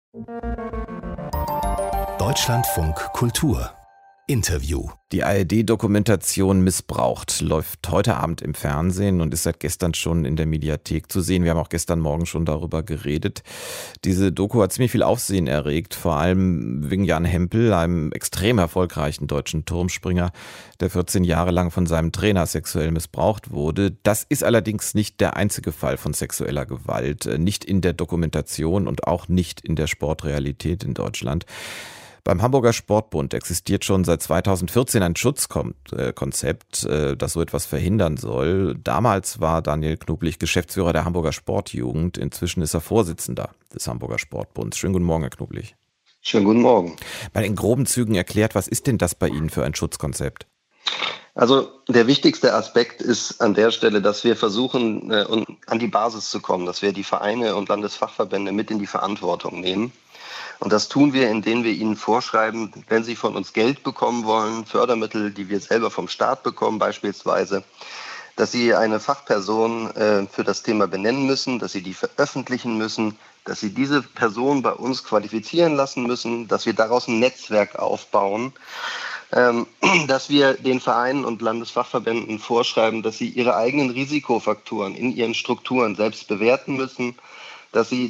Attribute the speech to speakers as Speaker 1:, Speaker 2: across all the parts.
Speaker 1: Deutschlandfunk Kultur Interview.
Speaker 2: Die ARD-Dokumentation Missbraucht läuft heute Abend im Fernsehen und ist seit gestern schon in der Mediathek zu sehen. Wir haben auch gestern Morgen schon darüber geredet. Diese Doku hat ziemlich viel Aufsehen erregt, vor allem wegen Jan Hempel, einem extrem erfolgreichen deutschen Turmspringer, der 14 Jahre lang von seinem Trainer sexuell missbraucht wurde. Das ist allerdings nicht der einzige Fall von sexueller Gewalt, nicht in der Dokumentation und auch nicht in der Sportrealität in Deutschland. Beim Hamburger Sportbund existiert schon seit 2014 ein Schutzkonzept, das so etwas verhindern soll. Damals war Daniel Knoblich Geschäftsführer der Hamburger Sportjugend. Inzwischen ist er Vorsitzender des Hamburger Sportbunds. Schönen guten Morgen, Herr Knoblich.
Speaker 3: Schönen guten Morgen.
Speaker 2: Mal in groben Zügen erklärt, was ist denn das bei Ihnen für ein Schutzkonzept?
Speaker 3: Also der wichtigste Aspekt ist an der Stelle, dass wir versuchen, an die Basis zu kommen, dass wir die Vereine und Landesfachverbände mit in die Verantwortung nehmen. Und das tun wir, indem wir ihnen vorschreiben, wenn sie von uns Geld bekommen wollen, Fördermittel, die wir selber vom Staat bekommen beispielsweise, dass sie eine Fachperson für das Thema benennen müssen, dass sie die veröffentlichen müssen, dass sie diese Person bei uns qualifizieren lassen müssen, dass wir daraus ein Netzwerk aufbauen, dass wir den Vereinen und Landesfachverbänden vorschreiben, dass sie ihre eigenen Risikofaktoren in ihren Strukturen selbst bewerten müssen, dass sie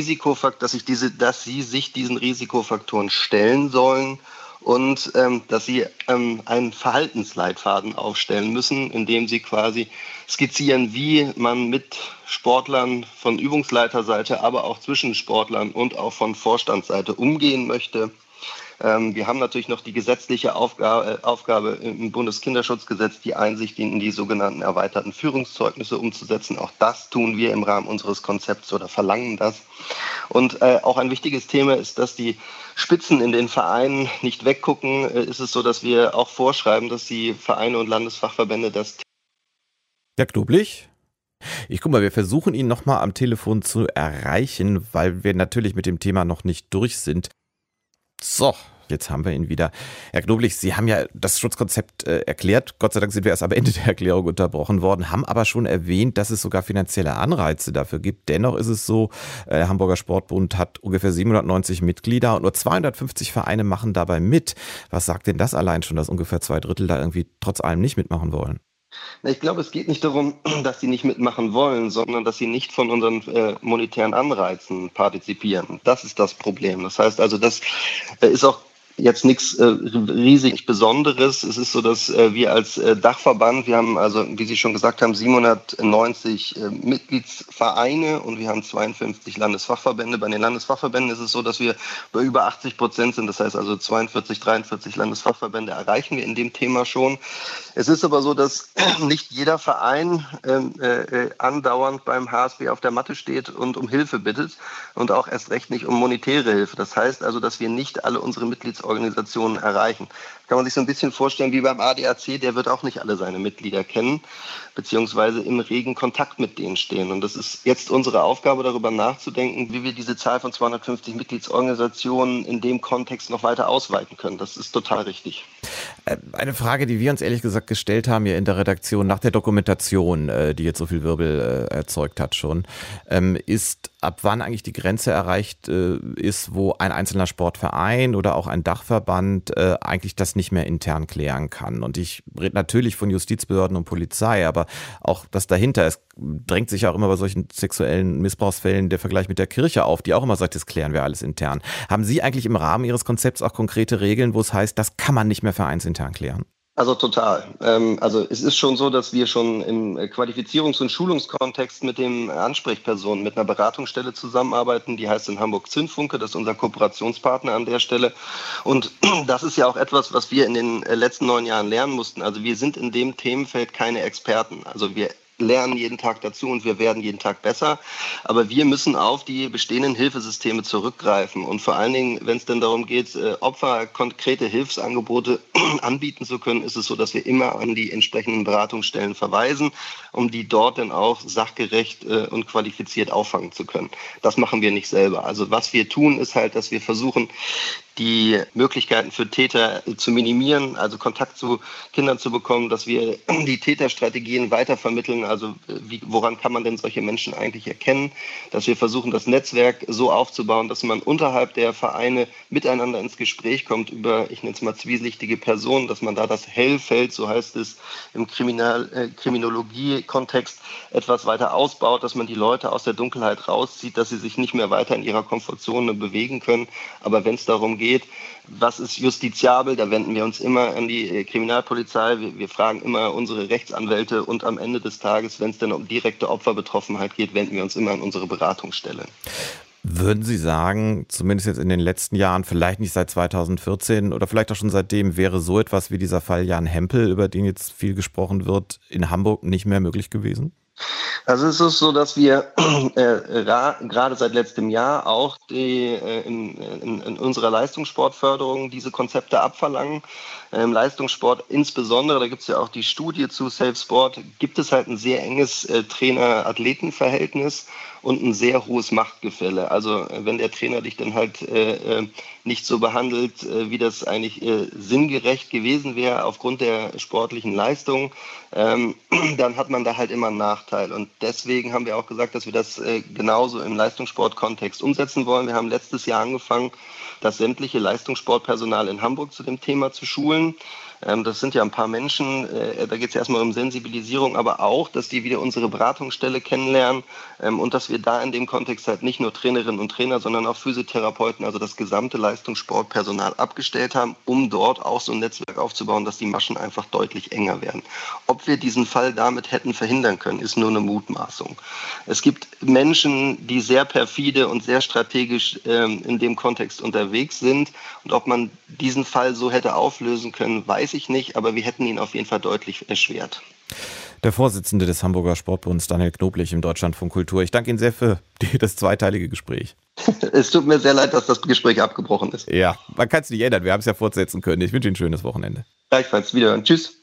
Speaker 3: sich diesen Risikofaktoren stellen sollen und dass sie einen Verhaltensleitfaden aufstellen müssen, indem sie quasi skizzieren, wie man mit Sportlern von Übungsleiterseite, aber auch zwischen Sportlern und auch von Vorstandsseite umgehen möchte. Wir haben natürlich noch die gesetzliche Aufgabe im Bundeskinderschutzgesetz, die Einsicht in die sogenannten erweiterten Führungszeugnisse umzusetzen. Auch das tun wir im Rahmen unseres Konzepts oder verlangen das. Und auch ein wichtiges Thema ist, dass die Spitzen in den Vereinen nicht weggucken. Ist es so, dass wir auch vorschreiben, dass die Vereine und Landesfachverbände das...
Speaker 2: Herr Knoblich? Wir versuchen ihn nochmal am Telefon zu erreichen, weil wir natürlich mit dem Thema noch nicht durch sind. So, jetzt haben wir ihn wieder. Herr Knoblich, Sie haben ja das Schutzkonzept erklärt. Gott sei Dank sind wir erst am Ende der Erklärung unterbrochen worden, haben aber schon erwähnt, dass es sogar finanzielle Anreize dafür gibt. Dennoch ist es so, der Hamburger Sportbund hat ungefähr 790 Mitglieder und nur 250 Vereine machen dabei mit. Was sagt denn das allein schon, dass ungefähr 2/3 da irgendwie trotz allem nicht mitmachen wollen?
Speaker 3: Ich glaube, es geht nicht darum, dass sie nicht mitmachen wollen, sondern dass sie nicht von unseren monetären Anreizen partizipieren. Das ist das Problem. Das heißt also, das ist auch jetzt nichts riesig Besonderes. Es ist so, dass wir als Dachverband, wir haben also, wie Sie schon gesagt haben, 790 Mitgliedsvereine und wir haben 52 Landesfachverbände. Bei den Landesfachverbänden ist es so, dass wir bei über 80%, sind. Das heißt also 42, 43 Landesfachverbände erreichen wir in dem Thema schon. Es ist aber so, dass nicht jeder Verein andauernd beim HSB auf der Matte steht und um Hilfe bittet und auch erst recht nicht um monetäre Hilfe. Das heißt also, dass wir nicht alle unsere Mitgliedsorganisationen erreichen. Kann man sich so ein bisschen vorstellen wie beim ADAC, der wird auch nicht alle seine Mitglieder kennen, beziehungsweise im regen Kontakt mit denen stehen. Und das ist jetzt unsere Aufgabe, darüber nachzudenken, wie wir diese Zahl von 250 Mitgliedsorganisationen in dem Kontext noch weiter ausweiten können. Das ist total richtig.
Speaker 2: Eine Frage, die wir uns ehrlich gesagt gestellt haben hier in der Redaktion nach der Dokumentation, die jetzt so viel Wirbel erzeugt hat schon, ist, ab wann eigentlich die Grenze erreicht ist, wo ein einzelner Sportverein oder auch ein Dachverband eigentlich das nicht mehr intern klären kann. Und ich rede natürlich von Justizbehörden und Polizei, aber auch das dahinter, es drängt sich auch immer bei solchen sexuellen Missbrauchsfällen der Vergleich mit der Kirche auf, die auch immer sagt, das klären wir alles intern. Haben Sie eigentlich im Rahmen Ihres Konzepts auch konkrete Regeln, wo es heißt, das kann man nicht mehr vereinsintern klären?
Speaker 3: Also total. Also es ist schon so, dass wir schon im Qualifizierungs- und Schulungskontext mit den Ansprechpersonen, mit einer Beratungsstelle zusammenarbeiten, die heißt in Hamburg Zündfunke, das ist unser Kooperationspartner an der Stelle. Und das ist ja auch etwas, was wir in den letzten 9 Jahren lernen mussten. Also wir sind in dem Themenfeld keine Experten. Also wir lernen jeden Tag dazu und wir werden jeden Tag besser. Aber wir müssen auf die bestehenden Hilfesysteme zurückgreifen. Und vor allen Dingen, wenn es denn darum geht, Opfer konkrete Hilfsangebote anbieten zu können, ist es so, dass wir immer an die entsprechenden Beratungsstellen verweisen, um die dort dann auch sachgerecht und qualifiziert auffangen zu können. Das machen wir nicht selber. Also was wir tun, ist halt, dass wir versuchen, die Möglichkeiten für Täter zu minimieren, also Kontakt zu Kindern zu bekommen, dass wir die Täterstrategien weitervermitteln, also woran kann man denn solche Menschen eigentlich erkennen, dass wir versuchen, das Netzwerk so aufzubauen, dass man unterhalb der Vereine miteinander ins Gespräch kommt über, ich nenne es mal zwielichtige Personen, dass man da das Hellfeld, so heißt es im Kriminologie-Kontext, etwas weiter ausbaut, dass man die Leute aus der Dunkelheit rauszieht, dass sie sich nicht mehr weiter in ihrer Komfortzone bewegen können. Aber wenn es darum geht, was ist justiziabel, da wenden wir uns immer an die Kriminalpolizei. Wir fragen immer unsere Rechtsanwälte und am Ende des Tages, wenn es dann um direkte Opferbetroffenheit geht, wenden wir uns immer an unsere Beratungsstelle.
Speaker 2: Würden Sie sagen, zumindest jetzt in den letzten Jahren, vielleicht nicht seit 2014 oder vielleicht auch schon seitdem, wäre so etwas wie dieser Fall Jan Hempel, über den jetzt viel gesprochen wird, in Hamburg nicht mehr möglich gewesen?
Speaker 3: Also es ist so, dass wir gerade seit letztem Jahr auch in unserer Leistungssportförderung diese Konzepte abverlangen. Im Leistungssport insbesondere, da gibt es ja auch die Studie zu Safe Sport, gibt es halt ein sehr enges Trainer-Athleten-Verhältnis und ein sehr hohes Machtgefälle. Also wenn der Trainer dich dann halt nicht so behandelt, wie das eigentlich sinngerecht gewesen wäre aufgrund der sportlichen Leistung, dann hat man da halt immer einen Nachteil. Und deswegen haben wir auch gesagt, dass wir das genauso im Leistungssportkontext umsetzen wollen. Wir haben letztes Jahr angefangen, das sämtliche Leistungssportpersonal in Hamburg zu dem Thema zu schulen. Das sind ja ein paar Menschen, da geht es erstmal um Sensibilisierung, aber auch, dass die wieder unsere Beratungsstelle kennenlernen und dass wir da in dem Kontext halt nicht nur Trainerinnen und Trainer, sondern auch Physiotherapeuten, also das gesamte Leistungssportpersonal abgestellt haben, um dort auch so ein Netzwerk aufzubauen, dass die Maschen einfach deutlich enger werden. Ob wir diesen Fall damit hätten verhindern können, ist nur eine Mutmaßung. Es gibt Menschen, die sehr perfide und sehr strategisch in dem Kontext unterwegs sind und ob man diesen Fall so hätte auflösen können, weiß ich nicht, aber wir hätten ihn auf jeden Fall deutlich erschwert.
Speaker 2: Der Vorsitzende des Hamburger Sportbunds, Daniel Knoblich, im Deutschlandfunk Kultur. Ich danke Ihnen sehr für das zweiteilige Gespräch.
Speaker 3: Es tut mir sehr leid, dass das Gespräch abgebrochen ist.
Speaker 2: Ja, man kann es nicht ändern. Wir haben es ja fortsetzen können. Ich wünsche Ihnen ein schönes Wochenende.
Speaker 3: Gleichfalls. Wiederhören. Tschüss.